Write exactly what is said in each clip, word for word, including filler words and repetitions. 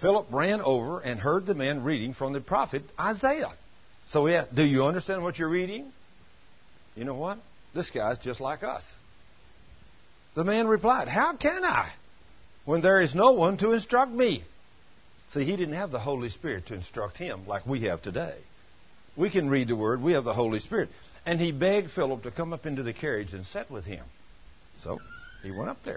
Philip ran over and heard the man reading from the prophet Isaiah. So he asked, do you understand what you're reading? You know what? This guy's just like us. The man replied, how can I, when there is no one to instruct me? See, he didn't have the Holy Spirit to instruct him like we have today. We can read the Word. We have the Holy Spirit. And he begged Philip to come up into the carriage and sit with him. So he went up there.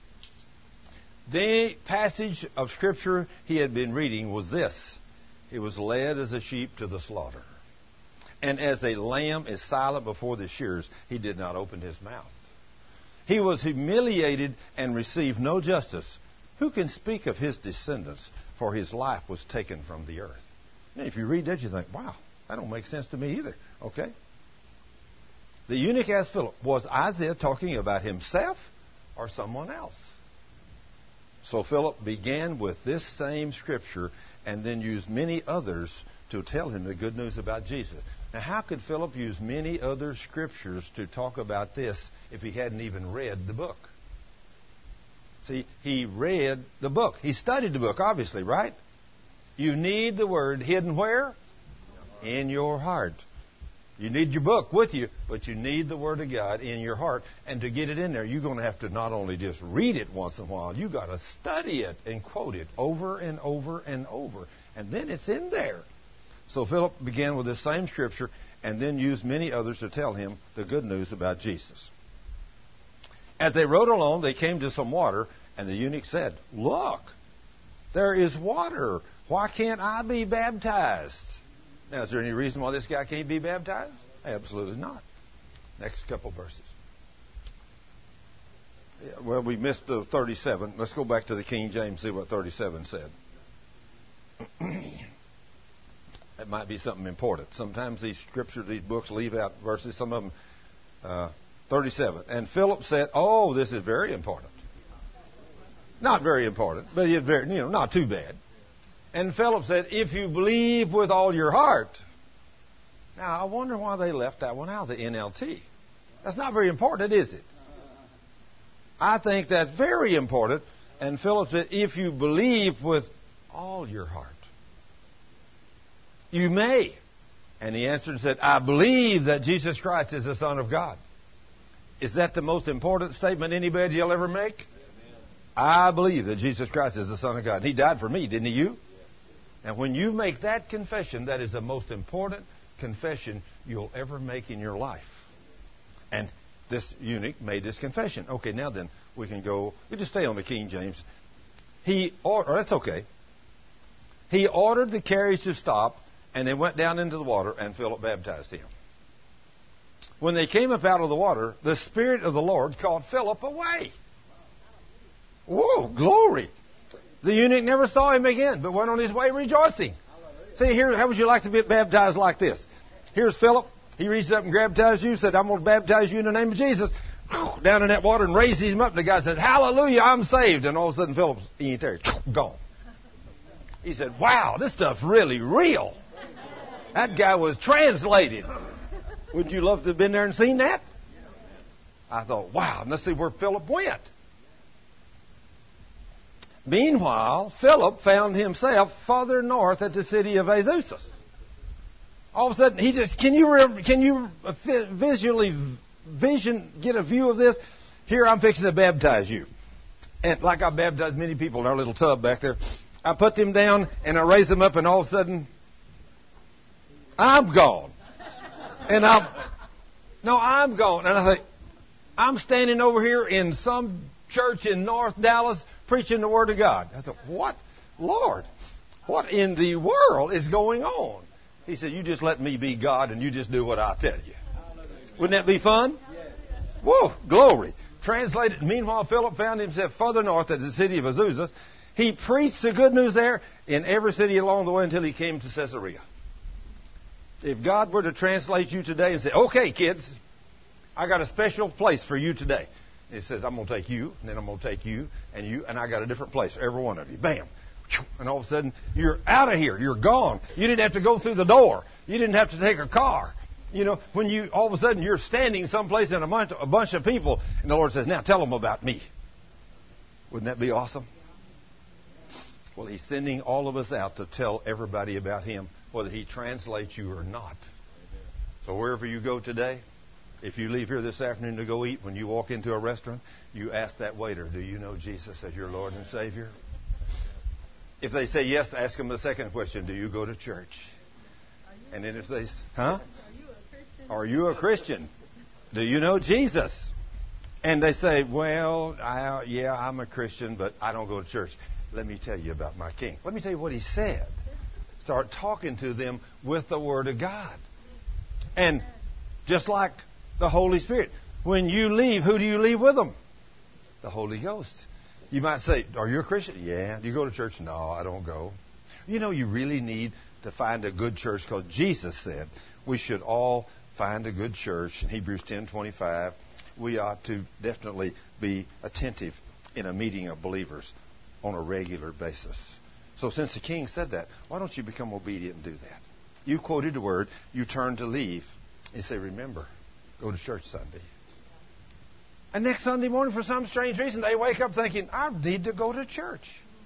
The passage of Scripture he had been reading was this. He was led as a sheep to the slaughter. And as a lamb is silent before the shearers, he did not open his mouth. He was humiliated and received no justice. Who can speak of his descendants? For his life was taken from the earth. Now, if you read that, you think, wow, that don't make sense to me either. Okay? The eunuch asked Philip, was Isaiah talking about himself or someone else? So Philip began with this same scripture and then used many others to tell him the good news about Jesus. Now, how could Philip use many other scriptures to talk about this if he hadn't even read the book? See, he read the book. He studied the book, obviously, right? You need the Word hidden where? In your heart. You need your book with you, but you need the Word of God in your heart. And to get it in there, you're going to have to not only just read it once in a while, you've got to study it and quote it over and over and over. And then it's in there. So Philip began with this same scripture and then used many others to tell him the good news about Jesus. As they rode along, they came to some water, and the eunuch said, look, there is water. Why can't I be baptized? Now, is there any reason why this guy can't be baptized? Absolutely not. Next couple verses. Yeah, well, we missed the thirty-seven. Let's go back to the King James and see what thirty-seven said. That might be something important. Sometimes these scriptures, these books leave out verses. Some of them, uh, thirty-seven. And Philip said, oh, this is very important. Not very important, but it's very, you know, not too bad. And Philip said, if you believe with all your heart. Now, I wonder why they left that one out, the N L T. That's not very important, is it? I think that's very important. And Philip said, if you believe with all your heart, you may. And he answered and said, I believe that Jesus Christ is the Son of God. Is that the most important statement anybody will ever make? Amen. I believe that Jesus Christ is the Son of God. And He died for me, didn't He, you? Yes. And when you make that confession, that is the most important confession you'll ever make in your life. And this eunuch made this confession. Okay, now then, we can go, we just stay on the King James. He, or, or that's okay. He ordered the carriage to stop, and they went down into the water, and Philip baptized him. When they came up out of the water, the Spirit of the Lord called Philip away. Whoa, glory. The eunuch never saw him again, but went on his way rejoicing. See, here, how would you like to be baptized like this? Here's Philip. He reaches up and baptizes you, said, I'm going to baptize you in the name of Jesus. Down in that water and raises him up. The guy said, hallelujah, I'm saved. And all of a sudden, Philip's, he ain't there. Gone. He said, wow, this stuff's really real. That guy was translated. Would you love to have been there and seen that? I thought, wow, let's see where Philip went. Meanwhile, Philip found himself farther north at the city of Azusa. All of a sudden, he just, can you, can you visually vision, get a view of this? Here, I'm fixing to baptize you. And like I baptized many people in our little tub back there, I put them down and I raised them up, and all of a sudden, I'm gone. And I'm, no, I'm gone. And I think, I'm standing over here in some church in North Dallas preaching the Word of God. I thought, what? Lord, what in the world is going on? He said, you just let me be God and you just do what I tell you. Wouldn't that be fun? Whoa, glory. Translated, meanwhile, Philip found himself further north at the city of Azusa. He preached the good news there in every city along the way until he came to Caesarea. If God were to translate you today and say, okay, kids, I got a special place for you today. It says, I'm going to take you, and then I'm going to take you, and you, and I got a different place for every one of you. Bam. And all of a sudden, you're out of here. You're gone. You didn't have to go through the door. You didn't have to take a car. You know, when you, all of a sudden, you're standing someplace in a bunch, a bunch of people, and the Lord says, now tell them about me. Wouldn't that be awesome? Well, He's sending all of us out to tell everybody about Him, whether He translates you or not. So wherever you go today, if you leave here this afternoon to go eat, when you walk into a restaurant, you ask that waiter, do you know Jesus as your Lord and Savior? If they say yes, ask them the second question, do you go to church? And then if they, huh? Are you a Christian? Do you know Jesus? And they say, well, I, yeah, I'm a Christian, but I don't go to church. Let me tell you about my King. Let me tell you what He said. Start talking to them with the Word of God. And just like the Holy Spirit, when you leave, who do you leave with them? The Holy Ghost. You might say, are you a Christian? Yeah. Do you go to church? No, I don't go. You know, you really need to find a good church, because Jesus said we should all find a good church. In Hebrews ten twenty-five, we ought to definitely be attentive in a meeting of believers on a regular basis. So since the King said that, why don't you become obedient and do that? You quoted the word, you turn to leave. You say, remember, go to church Sunday. And next Sunday morning, for some strange reason, they wake up thinking, I need to go to church.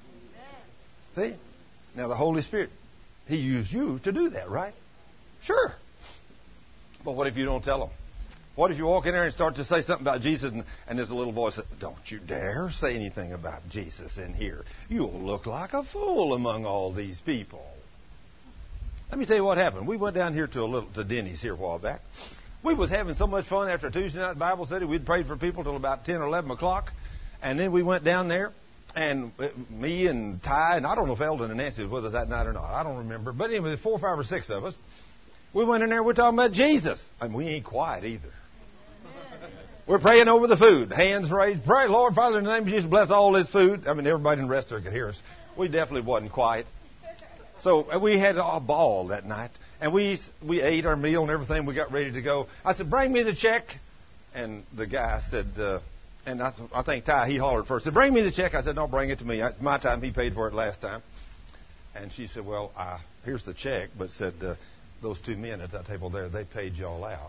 See? Now, the Holy Spirit, He used you to do that, right? Sure. But what if you don't tell them? What if you walk in there and start to say something about Jesus, and, and there's a little voice that, don't you dare say anything about Jesus in here. You'll look like a fool among all these people. Let me tell you what happened. We went down here to a little to Denny's here a while back. We was having so much fun after Tuesday night Bible study. We'd prayed for people till about ten or eleven o'clock. And then we went down there, and me and Ty, and I don't know if Eldon and Nancy was with us that night or not. I don't remember. But anyway, four, five, or six of us. We went in there, we're talking about Jesus. And we ain't quiet either. We're praying over the food. Hands raised. Pray, Lord, Father, in the name of Jesus, bless all this food. I mean, everybody in the restaurant could hear us. We definitely wasn't quiet. So we had a ball that night. And we we ate our meal and everything. We got ready to go. I said, bring me the check. And the guy said, uh, and I, I think Ty, he hollered first. Said, bring me the check. I said, don't bring it to me. It's my time. He paid for it last time. And she said, well, uh, here's the check. But said, uh, those two men at that table there, they paid y'all out.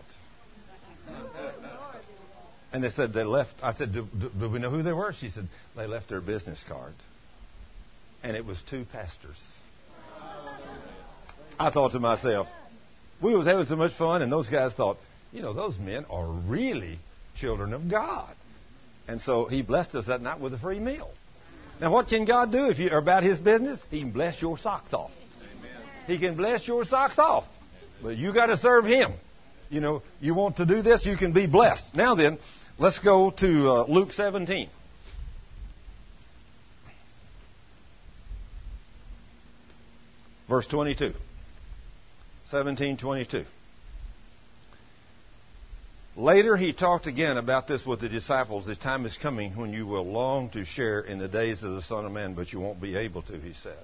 And they said they left. I said, do, do, do we know who they were? She said, they left their business card. And it was two pastors. I thought to myself, we was having so much fun, and those guys thought, you know, those men are really children of God. And so He blessed us that night with a free meal. Now, what can God do if you're about His business? He can bless your socks off. Amen. He can bless your socks off. But you got to serve Him. You know, you want to do this, you can be blessed. Now then, let's go to uh, Luke seventeen. Verse twenty-two. seventeen twenty-two. Later he talked again about this with the disciples. The time is coming when you will long to share in the days of the Son of Man, but you won't be able to, he said.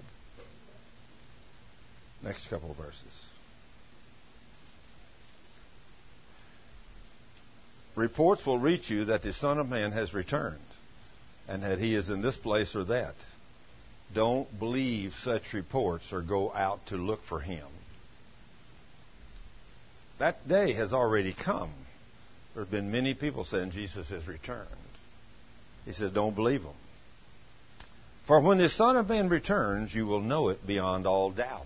Next couple of verses. Reports will reach you that the Son of Man has returned, and that He is in this place or that. Don't believe such reports or go out to look for Him. That day has already come. There have been many people saying Jesus has returned. He said, don't believe them. For when the Son of Man returns, you will know it beyond all doubt.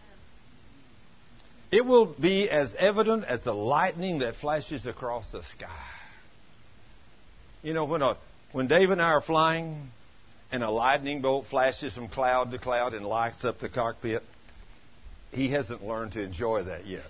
It will be as evident as the lightning that flashes across the sky. You know, when a, when Dave and I are flying and a lightning bolt flashes from cloud to cloud and lights up the cockpit, he hasn't learned to enjoy that yet.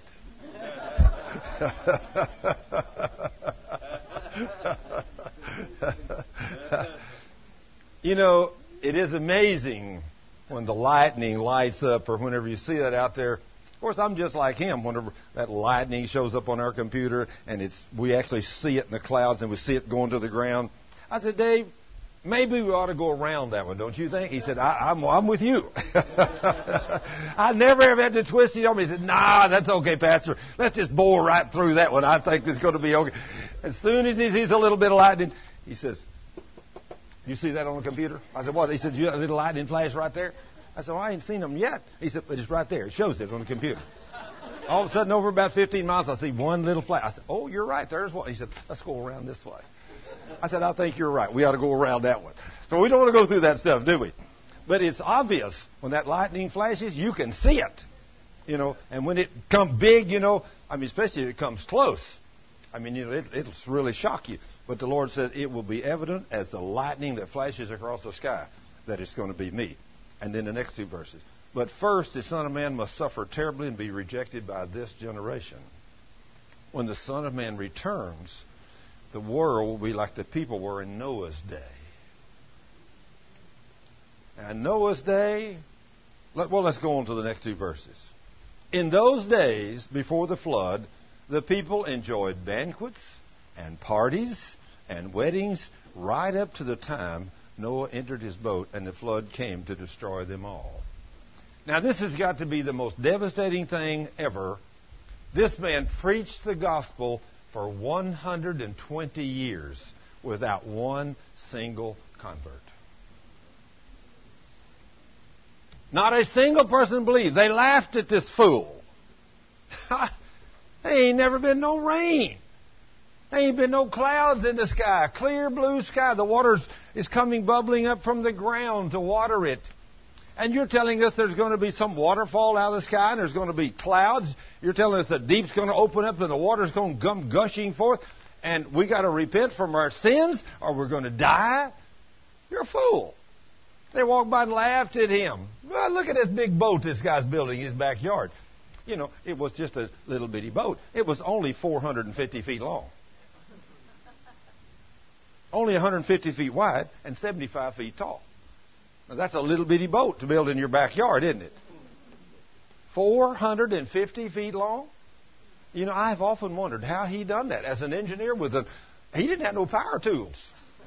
You know, it is amazing when the lightning lights up, or whenever you see that out there. Of course, I'm just like him. Whenever that lightning shows up on our computer and it's we actually see it in the clouds and we see it going to the ground. I said, Dave, maybe we ought to go around that one, don't you think? He said, I, I'm, I'm with you. I never ever had to twist it on me. He said, nah, that's okay, Pastor. Let's just bore right through that one. I think it's going to be okay. As soon as he sees a little bit of lightning, he says, you see that on the computer? I said, what? He said, you got a little lightning flash right there? I said, well, I ain't seen them yet. He said, but it's right there. It shows it on the computer. All of a sudden, over about fifteen miles, I see one little flash. I said, oh, you're right. There's one. He said, let's go around this way. I said, I think you're right. We ought to go around that one. So we don't want to go through that stuff, do we? But it's obvious. When that lightning flashes, you can see it. You know, and when it comes big, you know, I mean, especially if it comes close, I mean, you know, it, it'll really shock you. But the Lord said it will be evident as the lightning that flashes across the sky that it's going to be me. And then the next two verses. But first, the Son of Man must suffer terribly and be rejected by this generation. When the Son of Man returns, the world will be like the people were in Noah's day. And Noah's day, let, well, let's go on to the next two verses. In those days, before the flood, the people enjoyed banquets and parties and weddings right up to the time Noah entered his boat and the flood came to destroy them all. Now, this has got to be the most devastating thing ever. This man preached the gospel for one hundred twenty years without one single convert. Not a single person believed. They laughed at this fool. There ain't never been no rain. There ain't been no clouds in the sky. Clear blue sky. The water is coming bubbling up from the ground to water it. And you're telling us there's going to be some waterfall out of the sky and there's going to be clouds. You're telling us the deep's going to open up and the water's going to come gushing forth. And we got to repent from our sins or we're going to die. You're a fool. They walked by and laughed at him. Well, look at this big boat this guy's building in his backyard. You know, it was just a little bitty boat. It was only four hundred fifty feet long. Only one hundred fifty feet wide and seventy-five feet tall. Now, that's a little bitty boat to build in your backyard, isn't it? four hundred fifty feet long? You know, I've often wondered how he done that. As an engineer with a... He didn't have no power tools.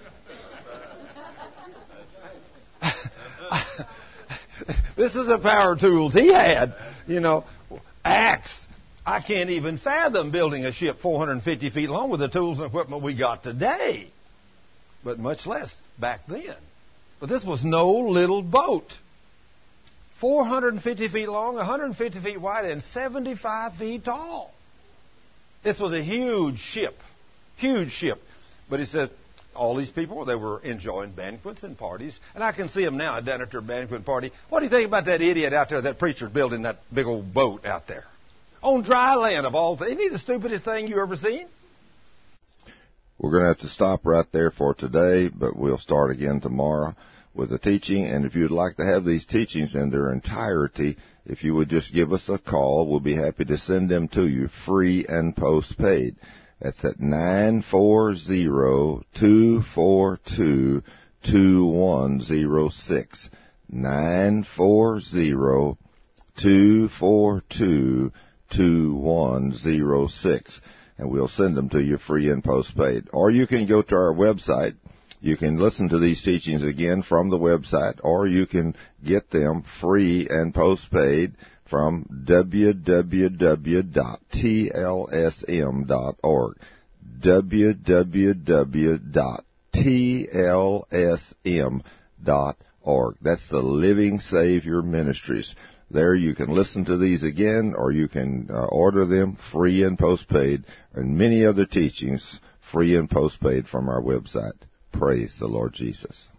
This is the power tools he had. You know, axe. I can't even fathom building a ship four hundred fifty feet long with the tools and equipment we got today. But much less back then. But this was no little boat. four hundred fifty feet long, one hundred fifty feet wide, and seventy-five feet tall. This was a huge ship. Huge ship. But he says, all these people, they were enjoying banquets and parties. And I can see them now down at their banquet party. What do you think about that idiot out there, that preacher building that big old boat out there? On dry land of all things. Isn't he the stupidest thing you ever seen? We're going to have to stop right there for today, but we'll start again tomorrow with the teaching. And if you'd like to have these teachings in their entirety, if you would just give us a call, we'll be happy to send them to you free and postpaid. That's at nine four zero, two four two, two one zero six. nine four zero, two four two, two one zero six. And we'll send them to you free and postpaid. Or you can go to our website. You can listen to these teachings again from the website, or you can get them free and postpaid from w w w dot t l s m dot org. w w w dot t l s m dot org. That's the Living Savior Ministries. There you can listen to these again, or you can uh, order them free and postpaid, and many other teachings free and postpaid from our website. Praise the Lord Jesus.